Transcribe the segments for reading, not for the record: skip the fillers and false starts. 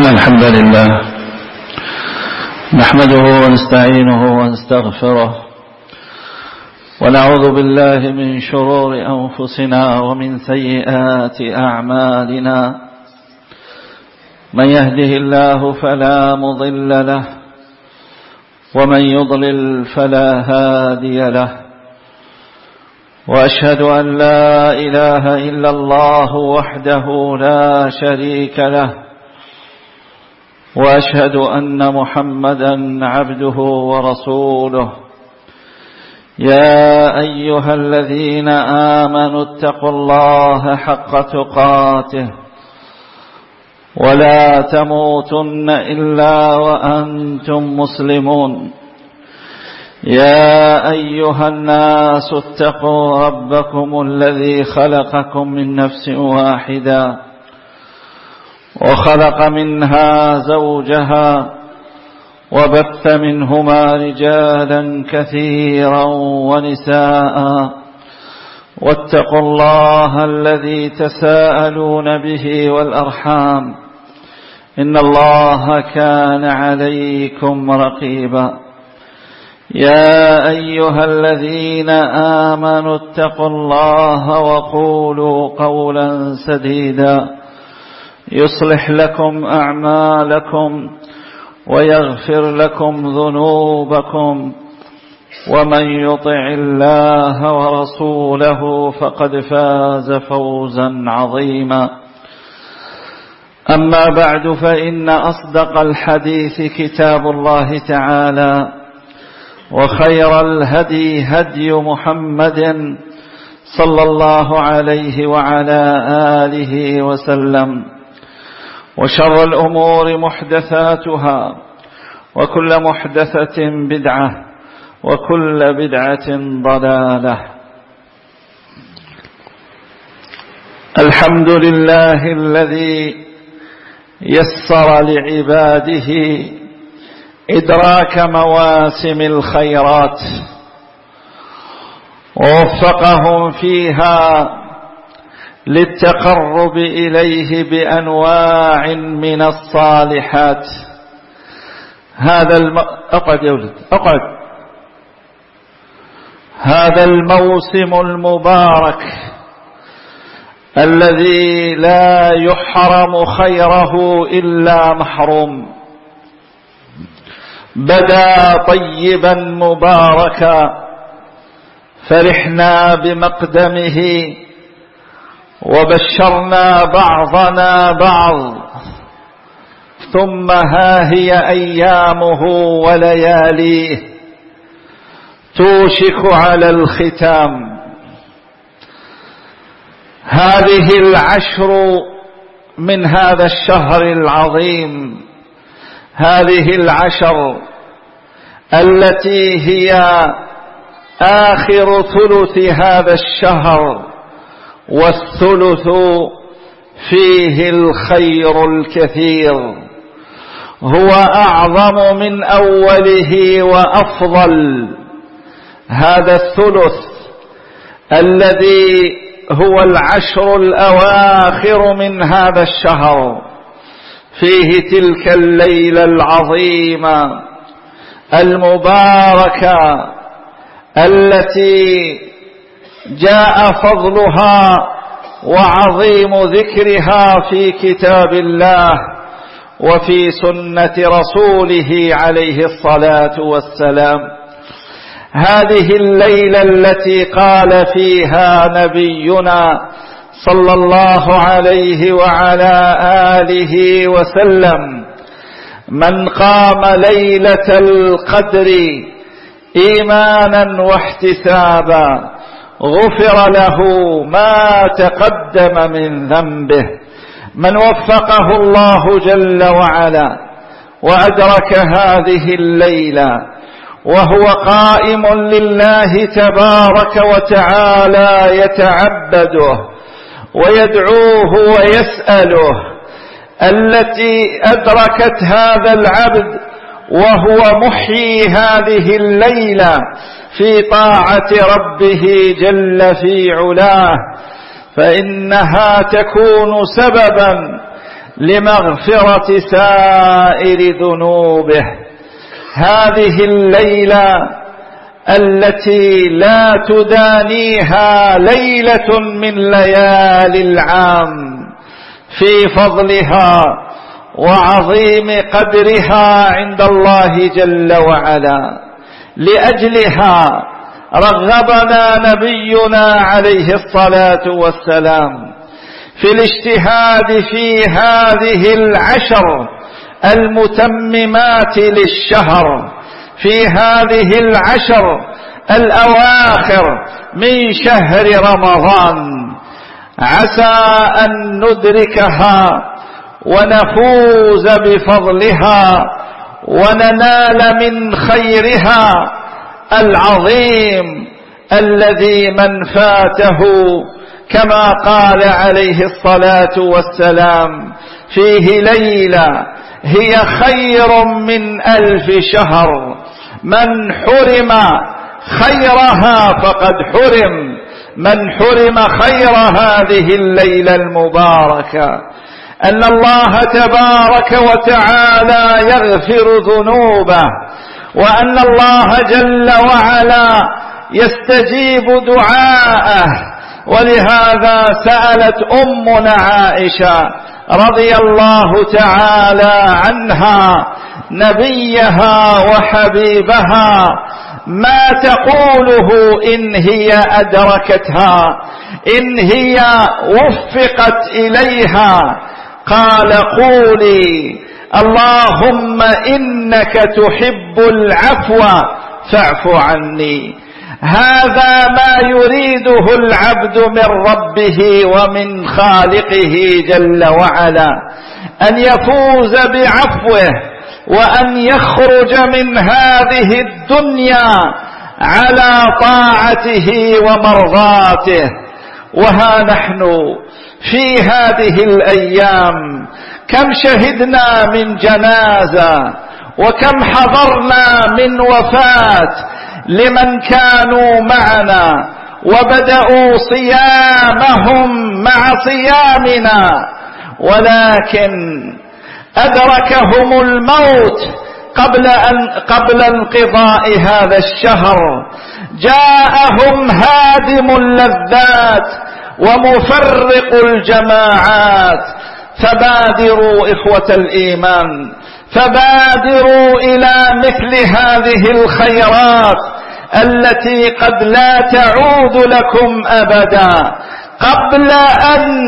إن الحمد لله نحمده ونستعينه ونستغفره ونعوذ بالله من شرور أنفسنا ومن سيئات أعمالنا. من يهده الله فلا مضل له ومن يضلل فلا هادي له، وأشهد أن لا إله إلا الله وحده لا شريك له، وأشهد أن محمدا عبده ورسوله. يا أيها الذين آمنوا اتقوا الله حق تقاته ولا تموتن إلا وأنتم مسلمون. يا أيها الناس اتقوا ربكم الذي خلقكم من نفس واحدة وخلق منها زوجها وبث منهما رجالا كثيرا ونساء، واتقوا الله الذي تساءلون به والأرحام إن الله كان عليكم رقيبا. يا أيها الذين آمنوا اتقوا الله وقولوا قولا سديدا يصلح لكم أعمالكم ويغفر لكم ذنوبكم، ومن يطع الله ورسوله فقد فاز فوزا عظيما. أما بعد، فإن أصدق الحديث كتاب الله تعالى، وخير الهدي هدي محمد صلى الله عليه وعلى آله وسلم، وشر الأمور محدثاتها، وكل محدثة بدعة، وكل بدعة ضلالة. الحمد لله الذي يسر لعباده إدراك مواسم الخيرات، ووفقهم فيها للتقرب إليه بأنواع من الصالحات. هذا الموسم المبارك الذي لا يحرم خيره إلا محروم، بدا طيبا مباركا، فرحنا بمقدمه وبشرنا بعضنا بعض، ثم ها هي أيامه ولياليه توشك على الختام. هذه العشر من هذا الشهر العظيم، هذه العشر التي هي آخر ثلث هذا الشهر، والثلث فيه الخير الكثير، هو أعظم من أوله وأفضل. هذا الثلث الذي هو العشر الأواخر من هذا الشهر، فيه تلك الليلة العظيمة المباركة التي جاء فضلها وعظيم ذكرها في كتاب الله وفي سنة رسوله عليه الصلاة والسلام. هذه الليلة التي قال فيها نبينا صلى الله عليه وعلى آله وسلم: من قام ليلة القدر إيمانا واحتسابا غفر له ما تقدم من ذنبه. من وفقه الله جل وعلا وأدرك هذه الليلة وهو قائم لله تبارك وتعالى يتعبده ويدعوه ويسأله، التي أدركت هذا العبد وهو محيي هذه الليلة في طاعة ربه جل في علاه، فإنها تكون سببا لمغفرة سائر ذنوبه. هذه الليلة التي لا تدانيها ليلة من ليالي العام في فضلها وعظيم قدرها عند الله جل وعلا، لأجلها رغبنا نبينا عليه الصلاة والسلام في الاجتهاد في هذه العشر المتممات للشهر، في هذه العشر الأواخر من شهر رمضان، عسى أن ندركها ونفوز بفضلها وننال من خيرها العظيم الذي من فاته كما قال عليه الصلاة والسلام فيه ليلة هي خير من 1000 شهر، من حرم خيرها فقد حرم، من حرم خير هذه الليلة المباركة. أن الله تبارك وتعالى يغفر ذنوبه، وأن الله جل وعلا يستجيب دعاءه. ولهذا سألت أمنا عائشة رضي الله تعالى عنها نبيها وحبيبها ما تقوله إن هي أدركتها، إن هي وفقت إليها. قال قولي اللهم إنك تحب العفو فاعف عني. هذا ما يريده العبد من ربه ومن خالقه جل وعلا، أن يفوز بعفوه وأن يخرج من هذه الدنيا على طاعته ومرضاته. وها نحن في هذه الأيام كم شهدنا من جنازة، وكم حضرنا من وفاة لمن كانوا معنا وبدأوا صيامهم مع صيامنا، ولكن أدركهم الموت قبل انقضاء هذا الشهر. جاءهم هادم اللذات ومفرق الجماعات. فبادروا إخوة الإيمان، فبادروا إلى مثل هذه الخيرات التي قد لا تعود لكم أبدا، قبل أن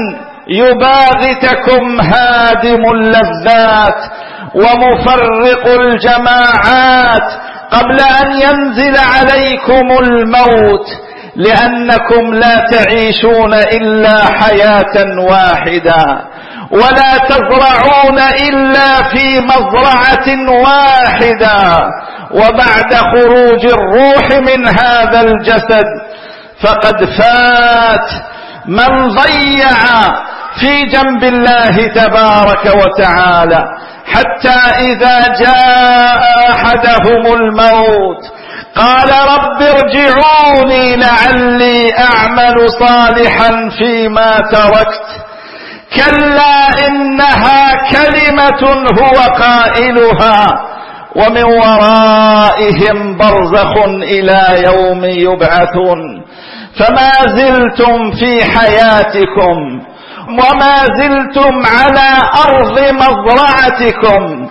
يباغتكم هادم اللذات ومفرق الجماعات، قبل أن ينزل عليكم الموت، لأنكم لا تعيشون إلا حياة واحدة، ولا تزرعون إلا في مزرعة واحدة. وبعد خروج الروح من هذا الجسد فقد فات من ضيع في جنب الله تبارك وتعالى، حتى إذا جاء أحدهم الموت قال رب ارجعوني لعلي أعمل صالحا فيما تركت. كلا إنها كلمة هو قائلها ومن ورائهم برزخ إلى يوم يبعثون. فما زلتم في حياتكم وما زلتم على أرض مزرعتكم،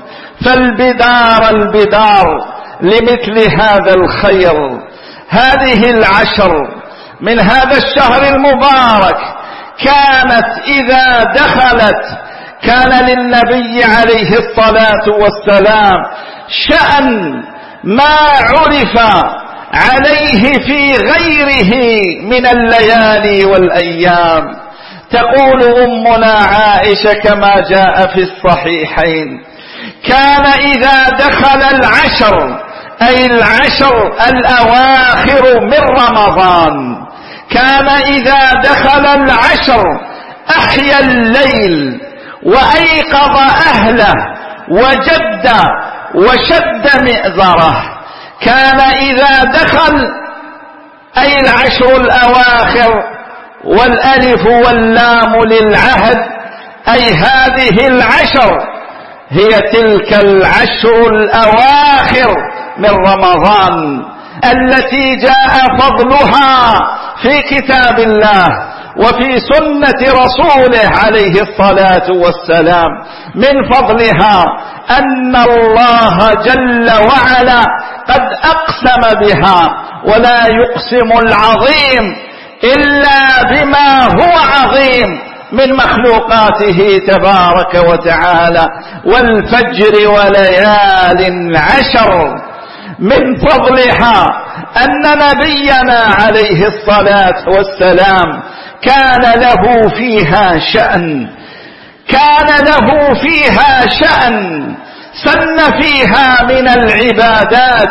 فالبدار لمثل هذا الخير. هذه العشر من هذا الشهر المبارك كانت إذا دخلت كان للنبي عليه الصلاة والسلام شأن ما عرف عليه في غيره من الليالي والأيام. تقول أمنا عائشة كما جاء في الصحيحين: كان إذا دخل العشر، أي العشر الأواخر من رمضان، كان إذا دخل العشر أحيا الليل وأيقظ أهله وجد وشد مئزره. كان إذا دخل، أي العشر الأواخر، والألف واللام للعهد، أي هذه العشر هي تلك العشر الأواخر من رمضان التي جاء فضلها في كتاب الله وفي سنة رسوله عليه الصلاة والسلام. من فضلها أن الله جل وعلا قد أقسم بها، ولا يقسم العظيم إلا بما هو عظيم من مخلوقاته تبارك وتعالى. والفجر وليال عشر. من فضلها أن نبينا عليه الصلاة والسلام كان له فيها شأن، كان له فيها شأن، سن فيها من العبادات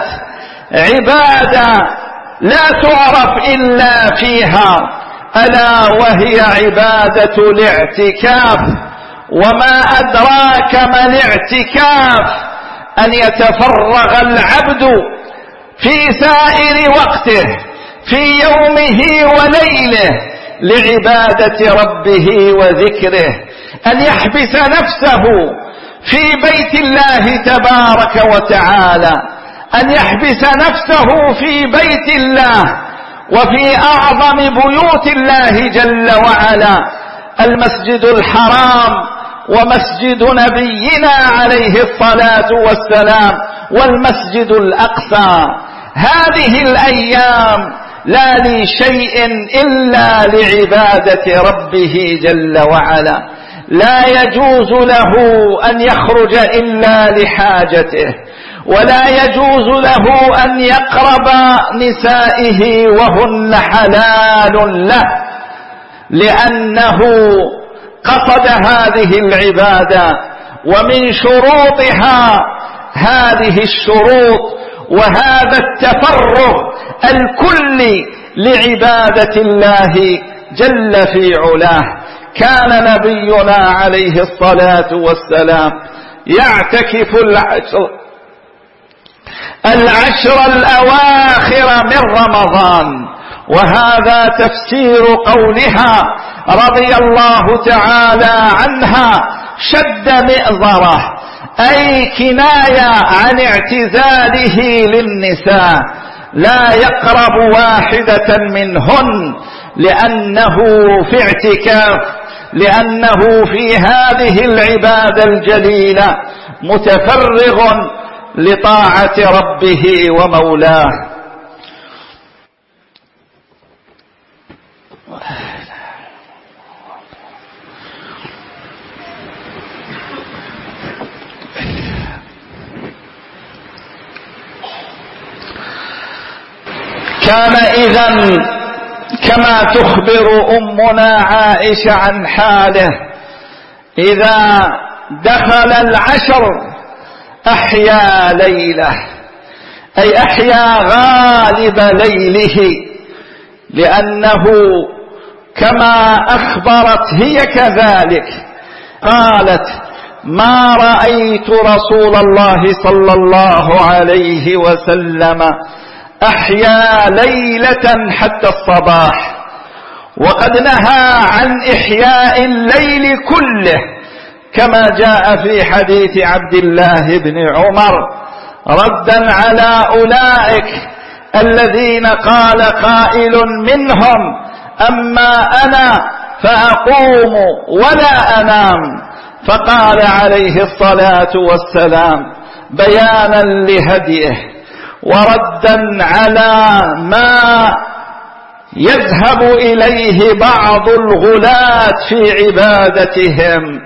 عبادة لا تعرف إلا فيها، ألا وهي عبادة الاعتكاف. وما أدراك ما الاعتكاف؟ أن يتفرغ العبد في سائر وقته في يومه وليله لعبادة ربه وذكره، أن يحبس نفسه في بيت الله تبارك وتعالى، أن يحبس نفسه في بيت الله وفي أعظم بيوت الله جل وعلا، المسجد الحرام ومسجد نبينا عليه الصلاة والسلام والمسجد الأقصى. هذه الأيام لا لشيء إلا لعبادة ربه جل وعلا، لا يجوز له أن يخرج إلا لحاجته، ولا يجوز له أن يقرب نسائه وهن حلال له، لأنه قصد هذه العبادة. ومن شروطها هذه الشروط وهذا التفرغ الكلي لعبادة الله جل في علاه. كان نبينا عليه الصلاة والسلام يعتكف العشر الأواخر من رمضان، وهذا تفسير قولها رضي الله تعالى عنها: شد مئزره، أي كناية عن اعتزاله للنساء، لا يقرب واحدة منهن، لأنه في اعتكاف، لأنه في هذه العبادة الجليلة متفرغ لطاعة ربه ومولاه. كان إذن كما تخبر أمنا عائشة عن حاله، إذا دخل العشر أحيا ليله، أي أحيا غالب ليله، لأنه كما أخبرت هي كذلك قالت: ما رأيت رسول الله صلى الله عليه وسلم أحيا ليلة حتى الصباح. وقد نهى عن إحياء الليل كله، كما جاء في حديث عبد الله بن عمر ردا على أولئك الذين قال قائل منهم: أما أنا فأقوم ولا أنام. فقال عليه الصلاة والسلام بيانا لهديه وردا على ما يذهب إليه بعض الغلاة في عبادتهم: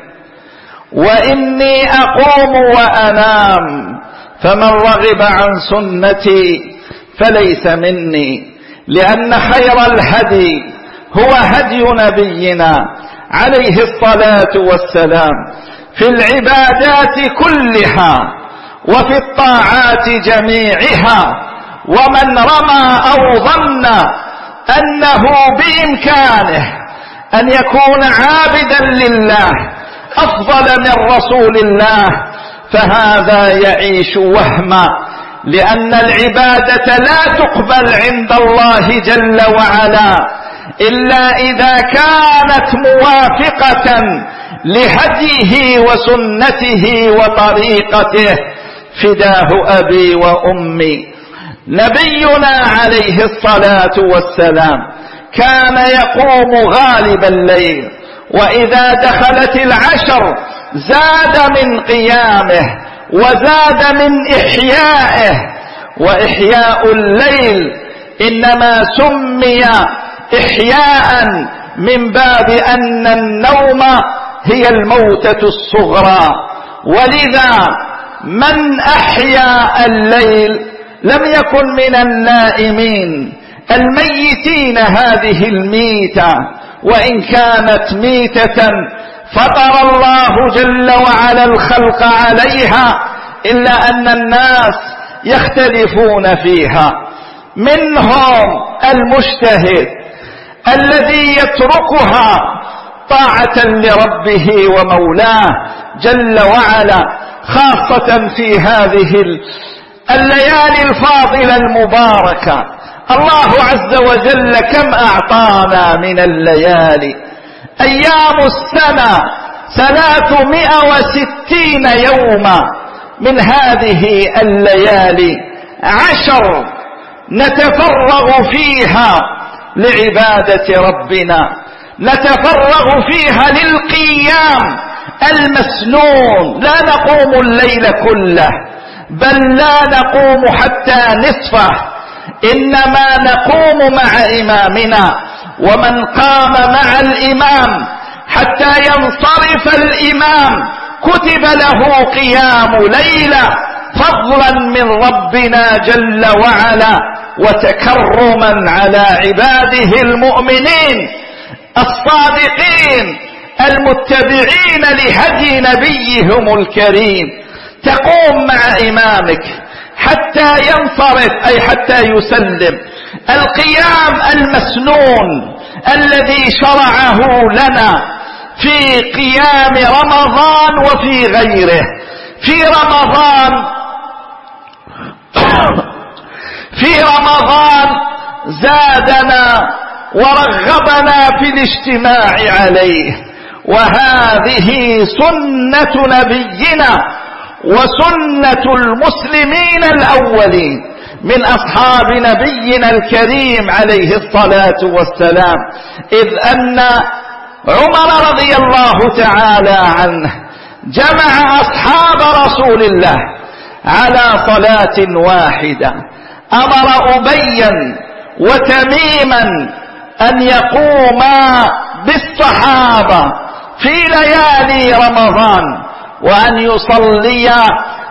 وإني أقوم وأنام، فمن رغب عن سنتي فليس مني. لأن خير الهدي هو هدي نبينا عليه الصلاة والسلام في العبادات كلها وفي الطاعات جميعها. ومن رمى أو ظن أنه بإمكانه أن يكون عابدا لله أفضل من رسول الله فهذا يعيش وهما، لأن العبادة لا تقبل عند الله جل وعلا إلا إذا كانت موافقة لهديه وسنته وطريقته. فداه أبي وأمي. نبينا عليه الصلاة والسلام كان يقوم غالب الليل، وإذا دخلت العشر زاد من قيامه وزاد من إحيائه. وإحياء الليل إنما سمي إحياء من باب أن النوم هي الموتة الصغرى، ولذا من أحيا الليل لم يكن من النائمين الميتين هذه الميتة، وإن كانت ميتة فطر الله جل وعلا الخلق عليها، إلا أن الناس يختلفون فيها. منهم المجتهد الذي يتركها طاعة لربه ومولاه جل وعلا، خاصة في هذه الليالي الفاضلة المباركة. الله عز وجل كم أعطانا من الليالي. أيام السنة 360 يوما، من هذه الليالي 10 نتفرغ فيها لعبادة ربنا، نتفرغ فيها للقيام المسنون. لا نقوم الليل كله، بل لا نقوم حتى نصفه، إنما نقوم مع إمامنا. ومن قام مع الإمام حتى ينصرف الإمام كتب له قيام ليلة، فضلا من ربنا جل وعلا وتكرما على عباده المؤمنين الصادقين المتبعين لهدي نبيهم الكريم. تقوم مع إمامك حتى ينصرف، أي حتى يسلم. القيام المسنون الذي شرعه لنا في قيام رمضان وفي غيره. في رمضان زادنا ورغبنا في الاجتماع عليه، وهذه سنة نبينا وسنة المسلمين الأولين من أصحاب نبينا الكريم عليه الصلاة والسلام، إذ أن عمر رضي الله تعالى عنه جمع أصحاب رسول الله على صلاة واحدة. أمر أبيا وتميما أن يقوما بالصحابة في ليالي رمضان وأن يصليا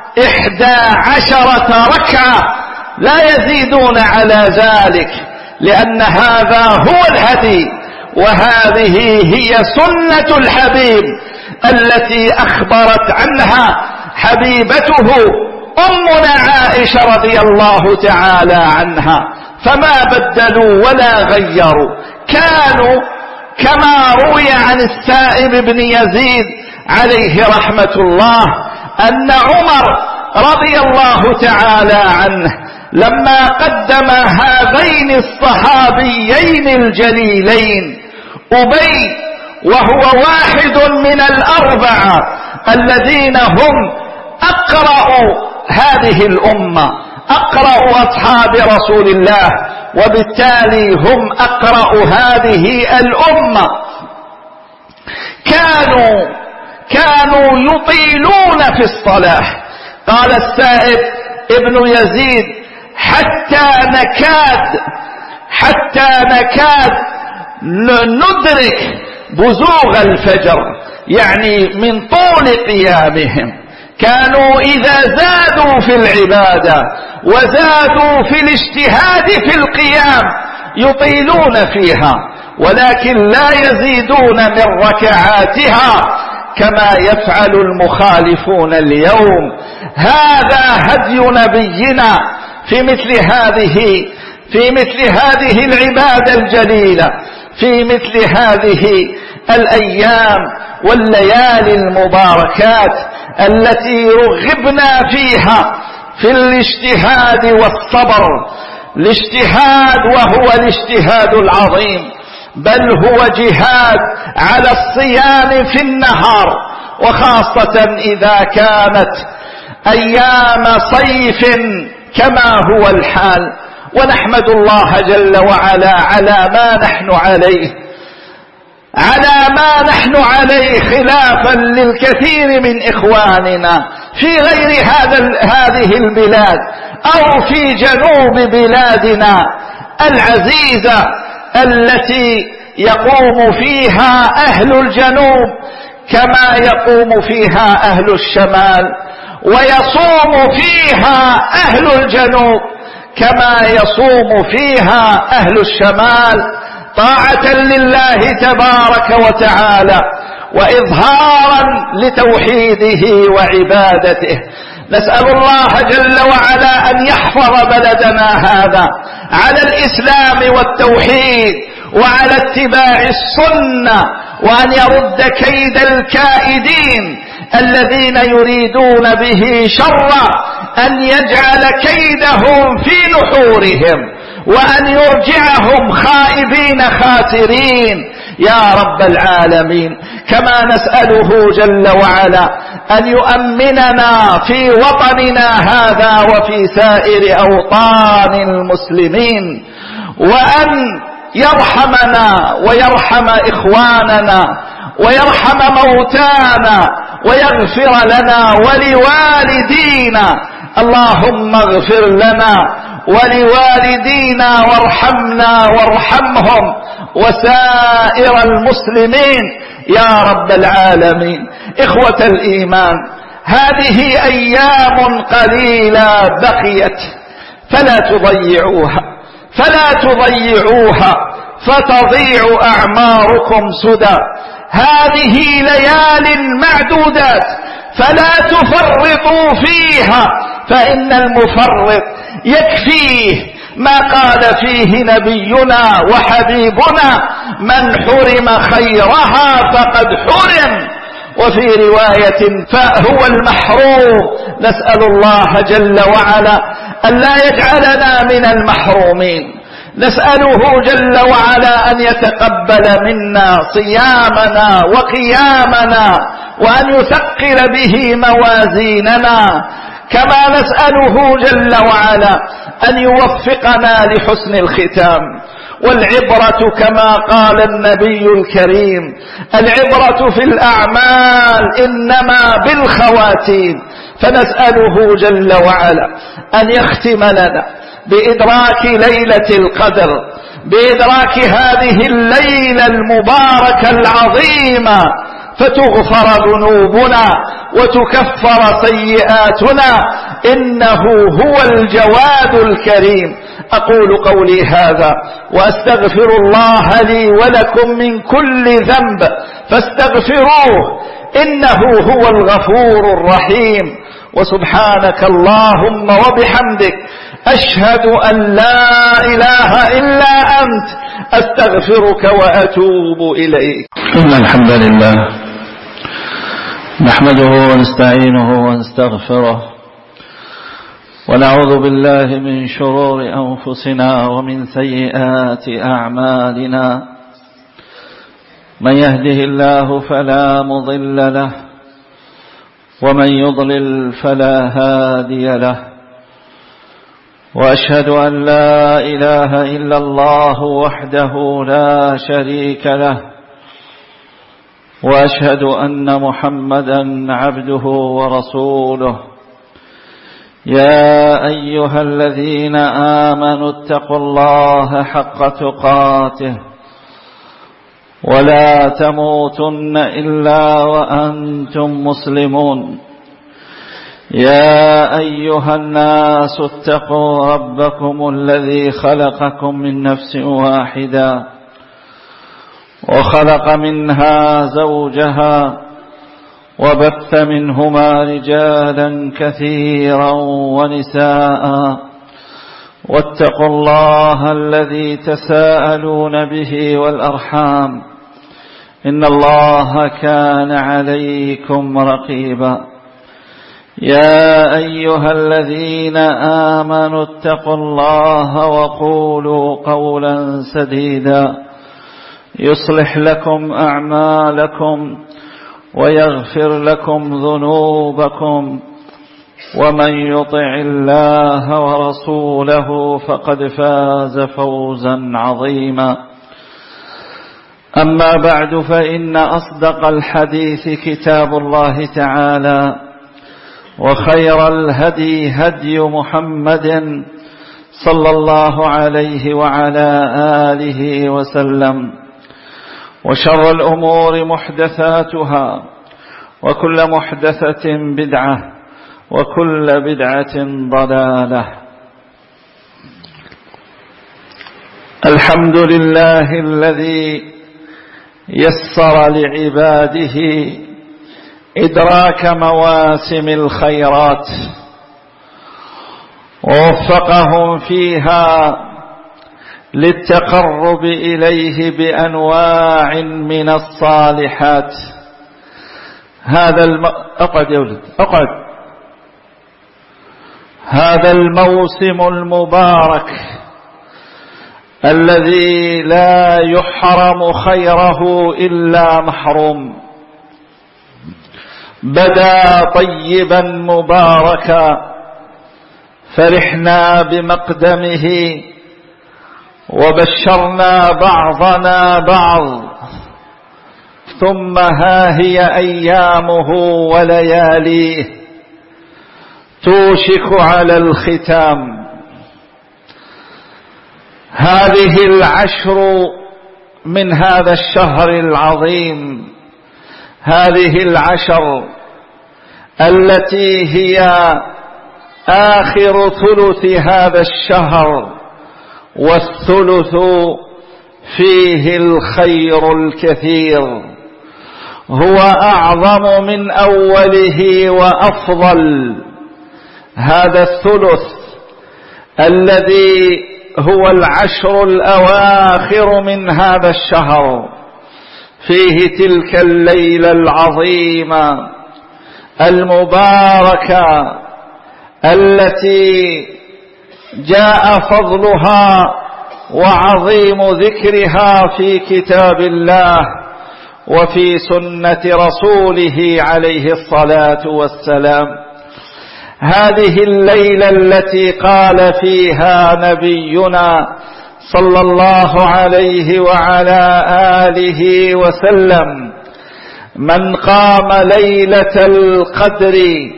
11 ركعة لا يزيدون على ذلك، لأن هذا هو الهدي، وهذه هي سنة الحبيب التي أخبرت عنها حبيبته أمنا عائشة رضي الله تعالى عنها، فما بدلوا ولا غيروا. كانوا كما روي عن السائب بن يزيد عليه رحمة الله أن عمر رضي الله تعالى عنه لما قدم هذين الصحابيين الجليلين، أبي وهو واحد من الأربعة الذين هم أقرأ هذه الأمة، أقرأ أصحاب رسول الله، وبالتالي هم أقرأ هذه الأمة. كانوا يطيلون في الصلاة. قال السائب ابن يزيد حتى نكاد ندرك بزوغ الفجر، يعني من طول قيامهم. كانوا إذا زادوا في العبادة وزادوا في الاجتهاد في القيام يطيلون فيها، ولكن لا يزيدون من ركعاتها كما يفعل المخالفون اليوم. هذا هدي نبينا في مثل هذه العبادة الجليلة، في مثل هذه الأيام والليالي المباركات التي رغبنا فيها في الاجتهاد والصبر. الاجتهاد وهو الاجتهاد العظيم بل هو جهاد على الصيام في النهار، وخاصة إذا كانت أيام صيف كما هو الحال. ونحمد الله جل وعلا على ما نحن عليه خلافا للكثير من إخواننا في غير هذه البلاد أو في جنوب بلادنا العزيزة التي يقوم فيها أهل الجنوب كما يقوم فيها أهل الشمال، ويصوم فيها أهل الجنوب كما يصوم فيها أهل الشمال، طاعة لله تبارك وتعالى وإظهارا لتوحيده وعبادته. نسأل الله جل وعلا أن يحفظ بلدنا هذا على الإسلام والتوحيد وعلى اتباع السنة، وأن يرد كيد الكائدين الذين يريدون به شرا، أن يجعل كيدهم في نحورهم، وأن يرجعهم خائبين خاسرين يا رب العالمين. كما نسأله جل وعلا أن يؤمننا في وطننا هذا وفي سائر أوطان المسلمين، وأن يرحمنا ويرحم إخواننا ويرحم موتانا ويغفر لنا ولوالدينا. اللهم اغفر لنا ولوالدينا وارحمنا وارحمهم وسائر المسلمين يا رب العالمين. إخوة الإيمان، هذه أيام قليلة بقيت، فلا تضيعوها فتضيع أعماركم سدى. هذه ليال معدودات فلا تفرطوا فيها، فإن المفرط يكفيه ما قال فيه نبينا وحبيبنا: من حرم خيرها فقد حرم، وفي رواية فهو المحروم. نسأل الله جل وعلا أن لا يجعلنا من المحرومين. نسأله جل وعلا أن يتقبل منا صيامنا وقيامنا، وأن يثقل به موازيننا. كما نسأله جل وعلا أن يوفقنا لحسن الختام. والعبرة كما قال النبي الكريم: العبرة في الأعمال إنما بالخواتيم. فنسأله جل وعلا أن يختم لنا بإدراك ليلة القدر، بإدراك هذه الليلة المباركة العظيمة، فتغفر ذنوبنا وتكفر سيئاتنا، إنه هو الجواد الكريم. أقول قولي هذا وأستغفر الله لي ولكم من كل ذنب فاستغفروه إنه هو الغفور الرحيم. وسبحانك اللهم وبحمدك أشهد أن لا إله إلا أنت أستغفرك وأتوب إليك. إن الحمد لله نحمده ونستعينه ونستغفره، ونعوذ بالله من شرور أنفسنا ومن سيئات أعمالنا. من يهده الله فلا مضل له، ومن يضلل فلا هادي له. وأشهد أن لا إله إلا الله وحده لا شريك له، وأشهد أن محمدا عبده ورسوله. يا أيها الذين آمنوا اتقوا الله حق تقاته ولا تموتن إلا وأنتم مسلمون. يا أيها الناس اتقوا ربكم الذي خلقكم من نفس واحدة وخلق منها زوجها وبث منهما رجالا كثيرا ونساء، واتقوا الله الذي تساءلون به والأرحام إن الله كان عليكم رقيبا. يا أيها الذين آمنوا اتقوا الله وقولوا قولا سديدا يصلح لكم أعمالكم ويغفر لكم ذنوبكم ومن يطع الله ورسوله فقد فاز فوزا عظيما. أما بعد، فإن أصدق الحديث كتاب الله تعالى، وخير الهدي هدي محمد صلى الله عليه وعلى آله وسلم، وشر الأمور محدثاتها، وكل محدثة بدعة، وكل بدعة ضلالة. الحمد لله الذي يسر لعباده إدراك مواسم الخيرات، ووفقهم فيها للتقرب إليه بأنواع من الصالحات. هذا الموسم المبارك الذي لا يحرم خيره إلا محروم، بدا طيبا مباركا، فرحنا بمقدمه وبشرنا بعضنا بعض، ثم ها هي أيامه ولياليه توشك على الختام. هذه العشر من هذا الشهر العظيم، هذه العشر التي هي آخر ثلث هذا الشهر، والثلث فيه الخير الكثير، هو أعظم من أوله وأفضل. هذا الثلث الذي هو العشر الأواخر من هذا الشهر، فيه تلك الليلة العظيمة المباركة التي جاء فضلها وعظيم ذكرها في كتاب الله وفي سنة رسوله عليه الصلاة والسلام. هذه الليلة التي قال فيها نبينا صلى الله عليه وعلى آله وسلم: من قام ليلة القدر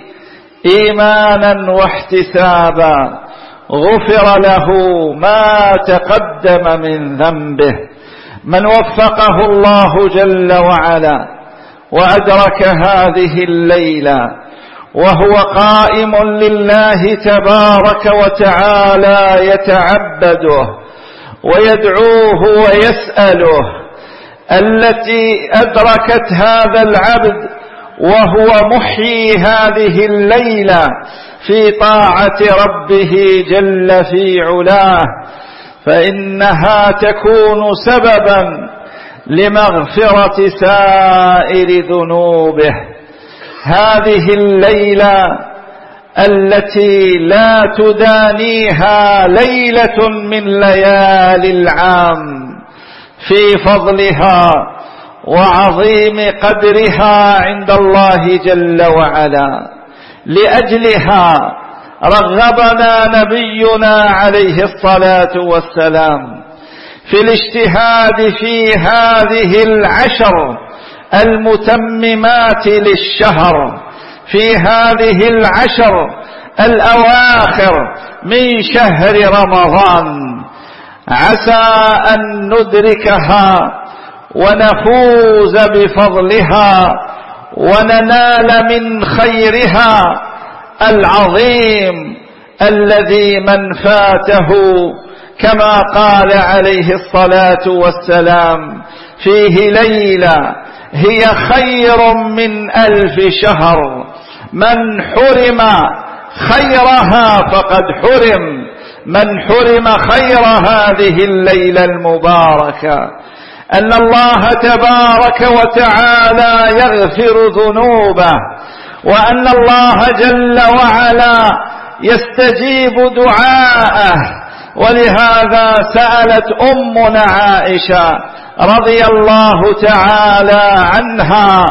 إيمانا واحتسابا غفر له ما تقدم من ذنبه. من وفقه الله جل وعلا وأدرك هذه الليلة وهو قائم لله تبارك وتعالى يتعبده ويدعوه ويسأله، التي أدركت هذا العبد وهو محيي هذه الليلة في طاعة ربه جل في علاه، فإنها تكون سببا لمغفرة سائر ذنوبه. هذه الليلة التي لا تدانيها ليلة من ليالي العام في فضلها وعظيم قدرها عند الله جل وعلا. لأجلها رغبنا نبينا عليه الصلاة والسلام في الاجتهاد في هذه العشر المتممات للشهر، في هذه العشر الأواخر من شهر رمضان، عسى أن ندركها ونفوز بفضلها وننال من خيرها العظيم الذي من فاته كما قال عليه الصلاة والسلام: فيه ليلة هي خير من 1000 شهر، من حرم خيرها فقد حرم، من حرم خير هذه الليلة المباركة. أن الله تبارك وتعالى يغفر ذنوبه، وأن الله جل وعلا يستجيب دعاءه. ولهذا سألت أمنا عائشة رضي الله تعالى عنها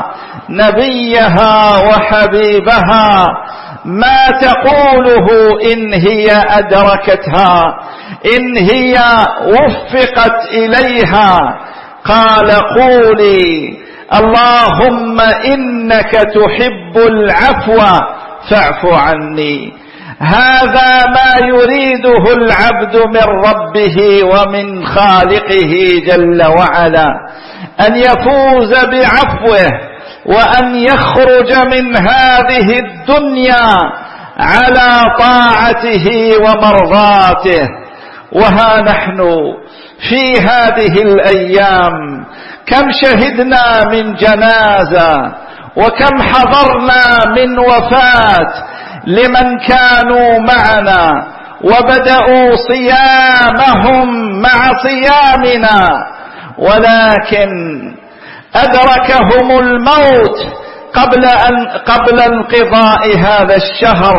نبيها وحبيبها ما تقوله إن هي أدركتها، إن هي وفقت إليها. قال: قولي اللهم إنك تحب العفو فاعف عني. هذا ما يريده العبد من ربه ومن خالقه جل وعلا، أن يفوز بعفوه وأن يخرج من هذه الدنيا على طاعته ومرضاته. وها نحن في هذه الأيام كم شهدنا من جنازة، وكم حضرنا من وفاة لمن كانوا معنا وبدأوا صيامهم مع صيامنا، ولكن أدركهم الموت قبل انقضاء هذا الشهر.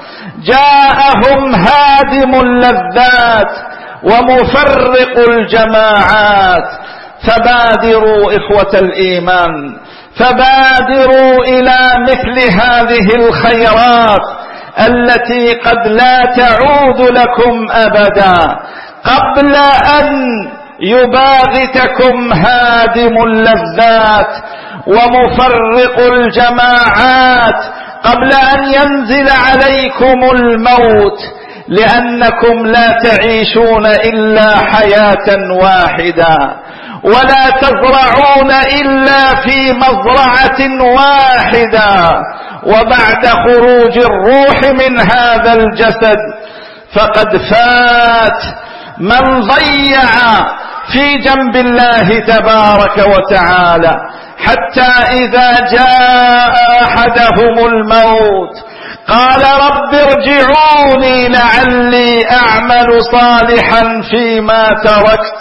جاءهم هادم اللذات ومفرق الجماعات. فبادروا إخوة الإيمان، فبادروا إلى مثل هذه الخيرات التي قد لا تعود لكم أبدا، قبل أن يباغتكم هادم اللذات ومفرق الجماعات، قبل أن ينزل عليكم الموت، لأنكم لا تعيشون إلا حياة واحدة، ولا تزرعون إلا في مزرعة واحدة. وبعد خروج الروح من هذا الجسد فقد فات من ضيع في جنب الله تبارك وتعالى، حتى إذا جاء أحدهم الموت قال: رب ارجعوني لعلي أعمل صالحا فيما تركت.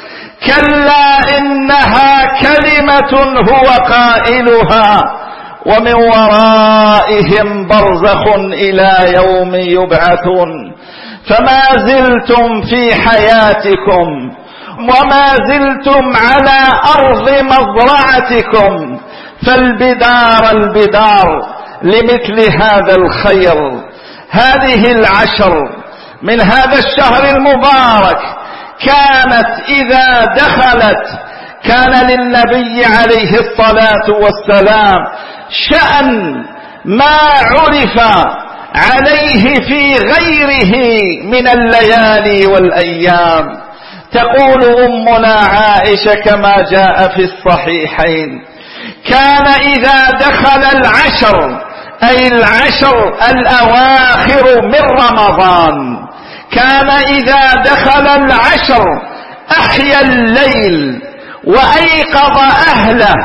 كلا إنها كلمة هو قائلها ومن ورائهم برزخ إلى يوم يبعثون. فما زلتم في حياتكم وما زلتم على أرض مزرعتكم، فالبدار لمثل هذا الخير. هذه العشر من هذا الشهر المبارك كانت إذا دخلت كان للنبي عليه الصلاة والسلام شأن ما عرف عليه في غيره من الليالي والأيام. تقول أمنا عائشة كما جاء في الصحيحين: كان إذا دخل العشر، أي العشر الأواخر من رمضان، كان إذا دخل العشر أحيا الليل وأيقظ أهله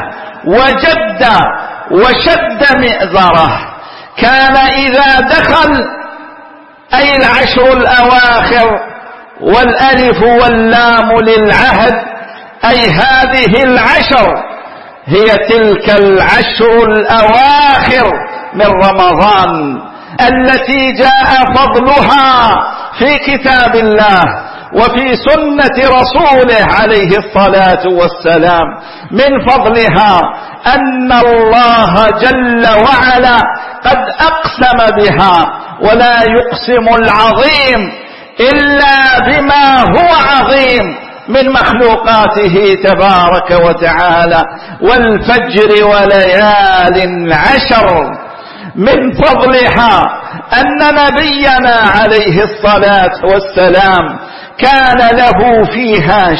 وشد مئزره. كان إذا دخل، أي العشر الأواخر، والألف واللام للعهد، أي هذه العشر هي تلك العشر الأواخر من رمضان التي جاء فضلها في كتاب الله وفي سنة رسوله عليه الصلاة والسلام. من فضلها أن الله جل وعلا قد أقسم بها، ولا يقسم العظيم إلا بما هو عظيم من مخلوقاته تبارك وتعالى: والفجر وليال عشر. من فضلها أن نبينا عليه الصلاة والسلام كان له فيها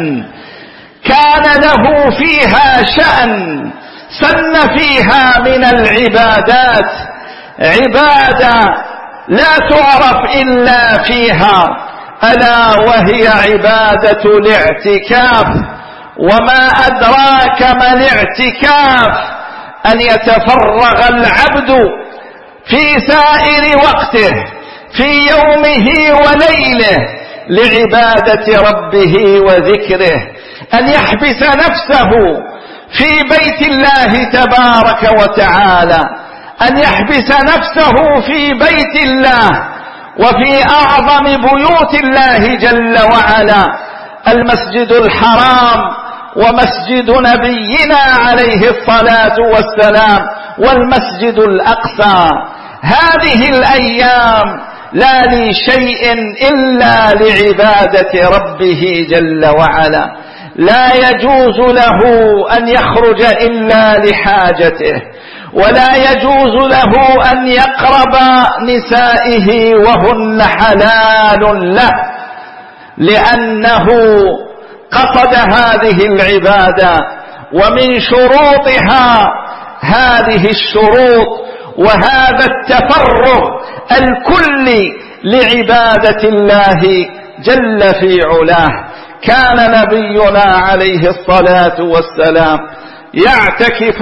شأن، سن فيها من العبادات عبادة لا تعرف إلا فيها، ألا وهي عبادة الاعتكاف. وما أدراك ما الاعتكاف؟ أن يتفرغ العبد في سائر وقته في يومه وليله لعبادة ربه وذكره، أن يحبس نفسه في بيت الله تبارك وتعالى، أن يحبس نفسه في بيت الله وفي أعظم بيوت الله جل وعلا، المسجد الحرام ومسجد نبينا عليه الصلاة والسلام والمسجد الأقصى. هذه الأيام لا لشيء إلا لعبادة ربه جل وعلا، لا يجوز له أن يخرج إلا لحاجته، ولا يجوز له أن يقرب نسائه وهن حلال له، لأنه قصد هذه العبادة. ومن شروطها هذه الشروط وهذا التفرغ الكلي لعبادة الله جل في علاه. كان نبينا عليه الصلاة والسلام يعتكف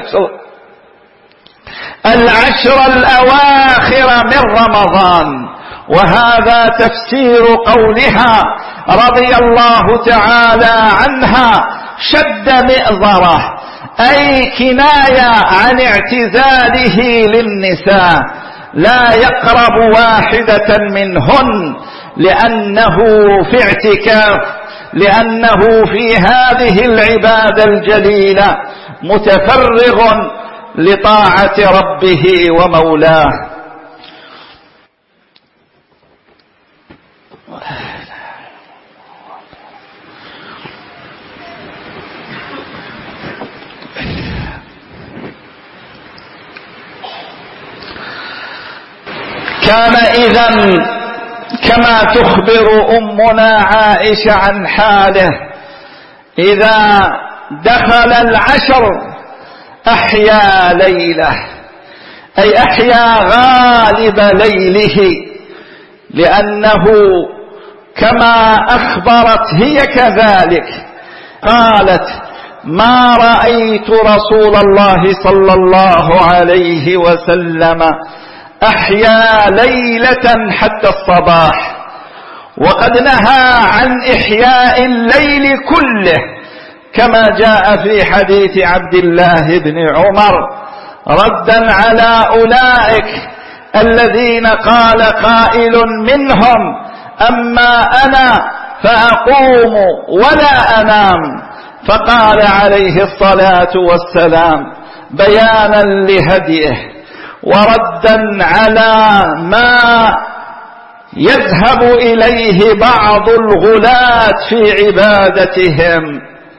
العشر الأواخر من رمضان، وهذا تفسير قولها رضي الله تعالى عنها: شد مئزره، أي كناية عن اعتزاله للنساء، لا يقرب واحدة منهن، لأنه في اعتكاف، لأنه في هذه العبادة الجليلة متفرغ لطاعة ربه ومولاه. كان إذن كما تخبر أمنا عائشة عن حاله: إذا دخل العشر أحيا ليله، أي أحيا غالب ليله، لأنه كما أخبرت هي كذلك قالت: ما رأيت رسول الله صلى الله عليه وسلم أحيا ليلة حتى الصباح. وقد نهى عن إحياء الليل كله، كما جاء في حديث عبد الله بن عمر ردا على أولئك الذين قال قائل منهم: أما أنا فأقوم ولا أنام. فقال عليه الصلاة والسلام بيانا لهديه وردا على ما يذهب إليه بعض الغلاة في عبادتهم: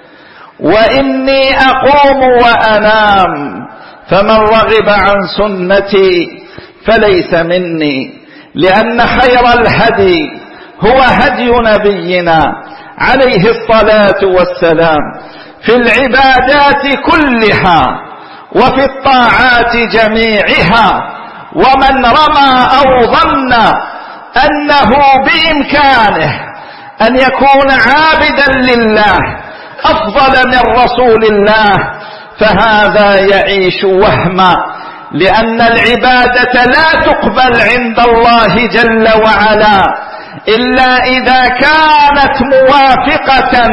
وإني أقوم وأنام، فمن رغب عن سنتي فليس مني. لأن خير الهدي هو هدي نبينا عليه الصلاة والسلام في العبادات كلها وفي الطاعات جميعها. ومن رمى أو ظن أنه بإمكانه أن يكون عابدا لله أفضل من رسول الله فهذا يعيش وهما، لأن العبادة لا تقبل عند الله جل وعلا إلا إذا كانت موافقة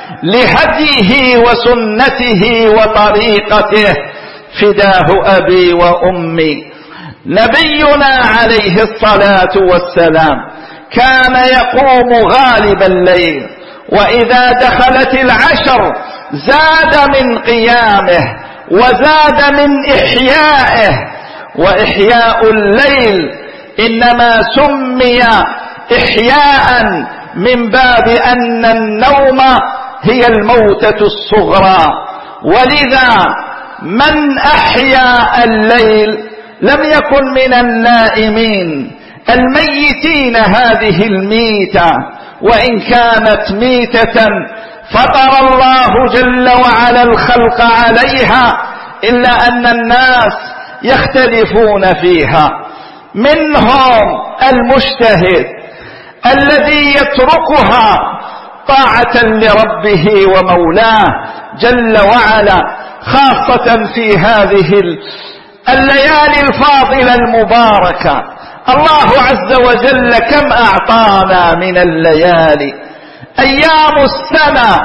لهديه وسنته وطريقته. فداه أبي وأمي، نبينا عليه الصلاة والسلام كان يقوم غالب الليل، وإذا دخلت العشر زاد من قيامه وزاد من إحيائه. وإحياء الليل إنما سمي إحياء من باب أن النوم هي الموتة الصغرى، ولذا من أحيا الليل لم يكن من النائمين الميتين هذه الميتة، وإن كانت ميتة فطر الله جل وعلا الخلق عليها، إلا أن الناس يختلفون فيها. منهم المجتهد الذي يتركها طاعة لربه ومولاه جل وعلا، خاصة في هذه الليالي الفاضلة المباركة. الله عز وجل كم أعطانا من الليالي، أيام السنة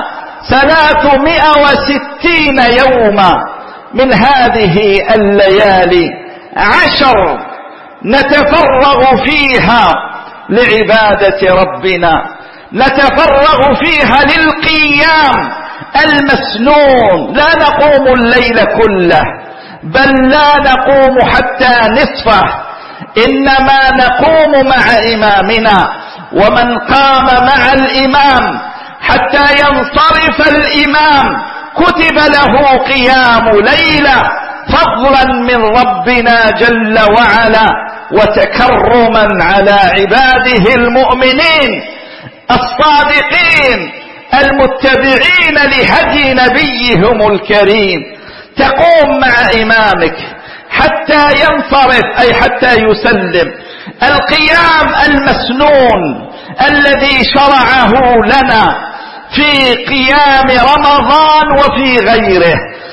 360 يوما، من هذه الليالي 10 نتفرغ فيها لعبادة ربنا، نتفرغ فيها للقيام المسنون، لا نقوم الليل كله، بل لا نقوم حتى نصفه، إنما نقوم مع إمامنا، ومن قام مع الإمام حتى ينصرف الإمام كتب له قيام ليلة فضلا من ربنا جل وعلا وتكرما على عباده المؤمنين الصادقين المتبعين لهدي نبيهم الكريم. تقوم مع إمامك حتى ينصرف، أي حتى يسلم. القيام المسنون الذي شرعه لنا في قيام رمضان وفي غيره.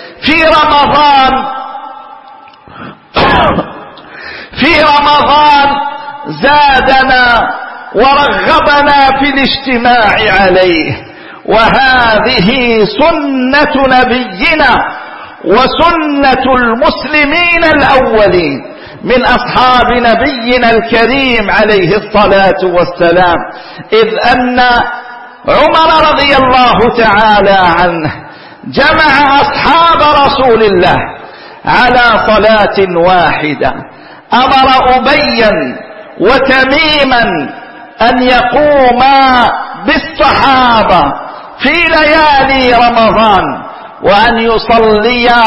في رمضان زادنا ورغبنا في الاجتماع عليه، وهذه سنة نبينا وسنة المسلمين الأولين من أصحاب نبينا الكريم عليه الصلاة والسلام، إذ أن عمر رضي الله تعالى عنه جمع أصحاب رسول الله على صلاة واحدة، أمر أبيا وتميما أن يقوما بالصحابة في ليالي رمضان وأن يصليا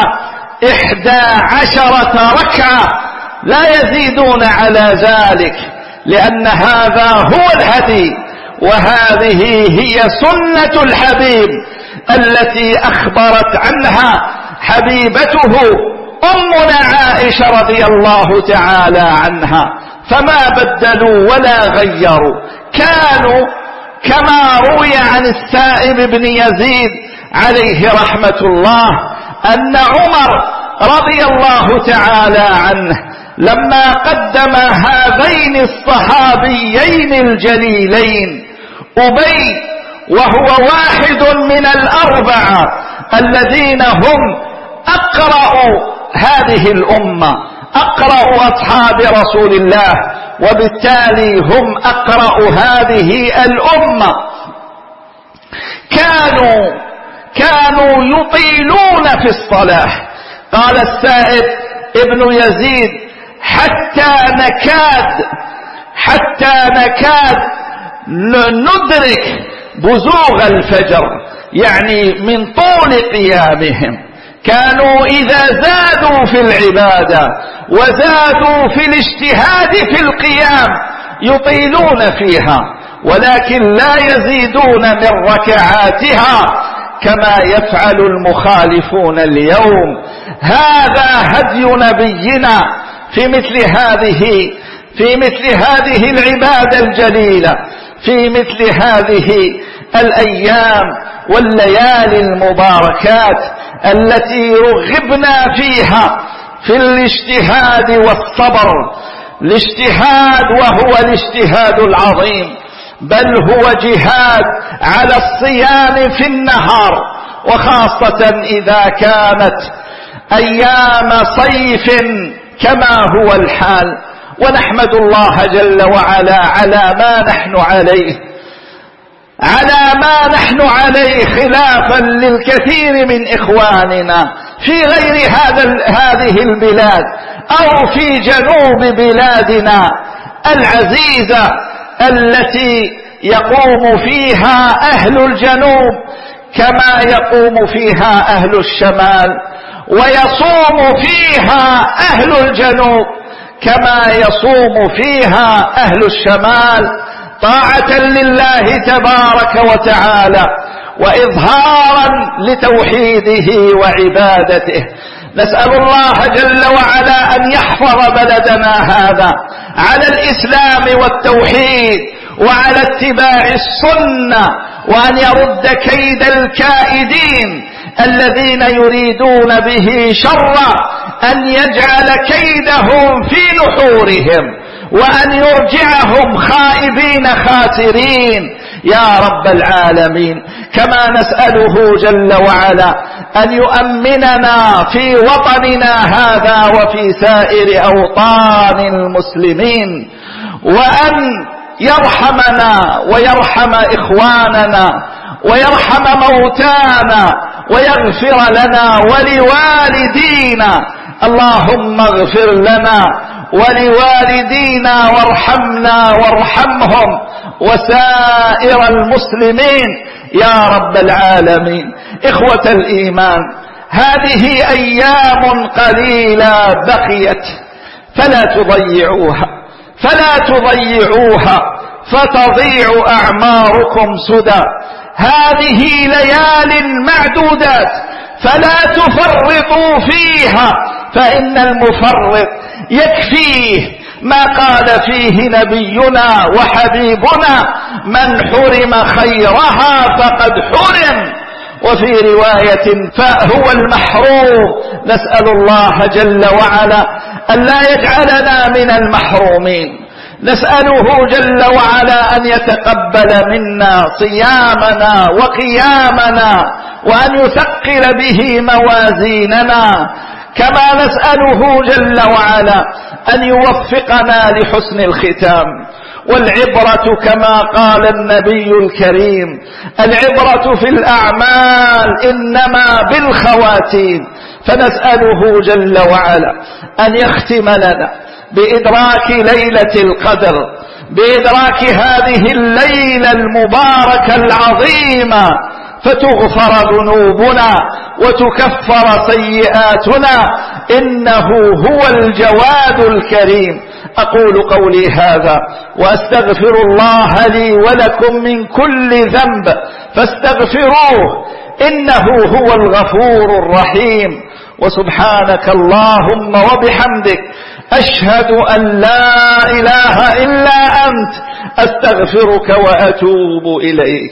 11 ركعة لا يزيدون على ذلك، لأن هذا هو الهدي، وهذه هي سنة الحبيب التي أخبرت عنها حبيبته أمنا عائشة رضي الله تعالى عنها، فما بدلوا ولا غيروا. كانوا كما روي عن السائب بن يزيد عليه رحمة الله أن عمر رضي الله تعالى عنه لما قدم هذين الصحابيين الجليلين، أبي وهو واحد من الأربعة الذين هم أقرأ هذه الأمة، أقرأ أصحاب رسول الله، وبالتالي هم أقرأ هذه الأمة، كانوا يطيلون في الصلاة. قال السائب ابن يزيد حتى نكاد ندرك بزوغ الفجر، يعني من طول قيامهم. كانوا إذا زادوا في العبادة وزادوا في الاجتهاد في القيام يطيلون فيها، ولكن لا يزيدون من ركعاتها كما يفعل المخالفون اليوم. هذا هدي نبينا في مثل هذه العبادة الجليلة، في مثل هذه الأيام والليالي المباركات التي رغبنا فيها في الاجتهاد والصبر. الاجتهاد وهو الاجتهاد العظيم، بل هو جهاد على الصيام في النهار، وخاصة إذا كانت أيام صيف كما هو الحال. ونحمد الله جل وعلا على ما نحن عليه خلافا للكثير من إخواننا في غير هذه البلاد أو في جنوب بلادنا العزيزة التي يقوم فيها أهل الجنوب كما يقوم فيها أهل الشمال، ويصوم فيها أهل الجنوب كما يصوم فيها أهل الشمال، طاعة لله تبارك وتعالى وإظهارا لتوحيده وعبادته. نسأل الله جل وعلا أن يحفظ بلدنا هذا على الإسلام والتوحيد وعلى اتباع السنة، وأن يرد كيد الكائدين الذين يريدون به شرا، أن يجعل كيدهم في نحورهم، وأن يرجعهم خائبين خاسرين يا رب العالمين. كما نسأله جل وعلا أن يؤمننا في وطننا هذا وفي سائر أوطان المسلمين، وأن يرحمنا ويرحم إخواننا ويرحم موتانا ويغفر لنا ولوالدينا. اللهم اغفر لنا ولوالدينا وارحمنا وارحمهم وسائر المسلمين يا رب العالمين. إخوة الإيمان، هذه أيام قليلة بقيت، فلا تضيعوها فتضيع أعماركم سدى. هذه ليال معدودات فلا تفرطوا فيها، فإن المفرط يكفيه ما قال فيه نبينا وحبيبنا: من حرم خيرها فقد حرم. وفي رواية: فهو المحروم. نسأل الله جل وعلا أن لا يجعلنا من المحرومين. نسأله جل وعلا أن يتقبل منا صيامنا وقيامنا وأن يثقل به موازيننا، كما نسأله جل وعلا أن يوفقنا لحسن الختام. والعبرة كما قال النبي الكريم: العبرة في الأعمال إنما بالخواتيم. فنسأله جل وعلا أن يختم لنا بإدراك ليلة القدر، بإدراك هذه الليلة المباركة العظيمة، فتغفر ذنوبنا وتكفر سيئاتنا، إنه هو الجواد الكريم. أقول قولي هذا وأستغفر الله لي ولكم من كل ذنب فاستغفروه إنه هو الغفور الرحيم. وسبحانك اللهم وبحمدك أشهد أن لا إله إلا أنت أستغفرك وأتوب إليك.